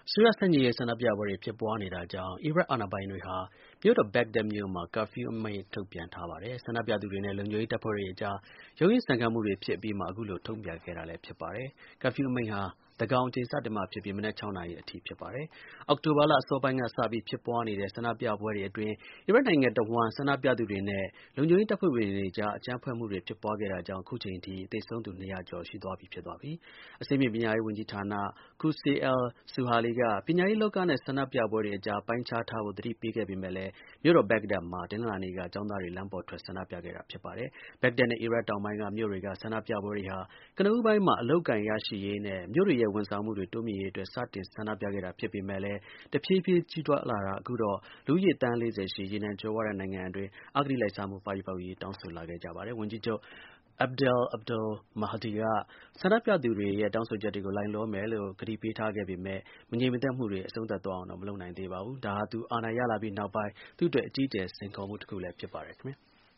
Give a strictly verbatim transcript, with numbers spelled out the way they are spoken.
အစိုးရဆန့်ကျင်ရေးဆန္ဒပြပွဲတွေဖြစ်ပွားနေတာကြောင့် အီရတ်အာဏာပိုင်တွေဟာ မြို့တော် ဘက်ဂဒက်မြို့မှာ curfew အမိန့်ထုတ်ပြန်ထားပါတယ်။ ဆန္ဒပြသူတွေနဲ့ လုံခြုံရေးတပ်ဖွဲ့တွေအကြား ရုန်းရင်းဆန်ခတ်မှုတွေဖြစ်အပြီးမှာ အခုလို ထုတ်ပြန်ခဲ့တာလည်း ဖြစ်ပါတယ်။ curfew အမိန့်ဟာ သန်းခေါင်အချိန် စတင်မှာဖြစ်ပြီး မနက် ၆ နာရီအထိ ဖြစ်ပါတယ်။ အောက်တိုဘာလ အစောပိုင်းကစပြီး ဖြစ်ပွားနေတဲ့ ဆန္ဒပြပွဲတွေအတွင်း အီရတ်နိုင်ငံတစ်ဝှမ်း ဆန္ဒပြသူတွေနဲ့ လုံခြုံရေးတပ်ဖွဲ့တွေအကြား အကြမ်းဖက်မှုတွေ ဖြစ်ပွားခဲ့တာကြောင့် အခုချိန်ထိ သေဆုံးသူ ၂၀၀ ကျော် ရှိသွားပြီ ဖြစ်ပါတယ်။ အဆင့်မြင့် ပညာရေးဝန်ကြီးဌာန Qusay al-Suhali က ပညာရေးလောကနဲ့ ဆန္ဒပြပွဲတွေအကြား ပိုင်းခြားထားဖို့ သတိပေးခဲ့ပေမဲ့လည်း မြို့တော် ဘက်ဂဒက်မှာ တနင်္လာနေ့က ကျောင်းသားတွေ လမ်းပေါ်ထွက် ဆန္ဒပြခဲ့တာ ဖြစ်ပါတယ်။ ဘက်ဂဒက်နဲ့ အီရတ်တောင်ပိုင်းက မြို့တွေက ဆန္ဒပြပွဲတွေဟာ ကနဦးပိုင်းမှာ အလုပ်အကိုင်ရရှိရေးနဲ့ မြို့တွေရဲ့ ဝန်ဆောင်မှုတွေ တိုးမြှင့်ရေးအတွက် စတင် ဆန္ဒပြခဲ့တာဖြစ်ပေမဲ့လည်း တဖြည်းဖြည်း ကြီးထွားလာတာ အခုတော့ လူဦးရေ သန်း ၄၀ ရှိ ရေနံကြွယ်ဝတဲ့ နိုင်ငံအတွင်း အဂတိလိုက်စားမှု ပပျောက်ရေး တောင်းဆိုလာခဲ့ကြပါတယ်။ ဝန်ကြီးချုပ် Adel Abdul Mahdi က ဆန္ဒပြသူတွေရဲ့ တောင်းဆိုချက်တွေကို လိုက်လျောမယ်လို့ ကတိပေးထားခဲ့ပေမဲ့ မငြိမ်မသက်မှုတွေ အဆုံးသတ်သွားအောင်တော့ မလုပ်နိုင်သေးပါဘူး။ ဒါဟာ သူ အာဏာရလာပြီးနောက်ပိုင်း သူ့အတွက် အကြီးအကျယ် စိန်ခေါ်မှုတစ်ခုလည်း ဖြစ်ပါတယ် ခင်ဗျာ။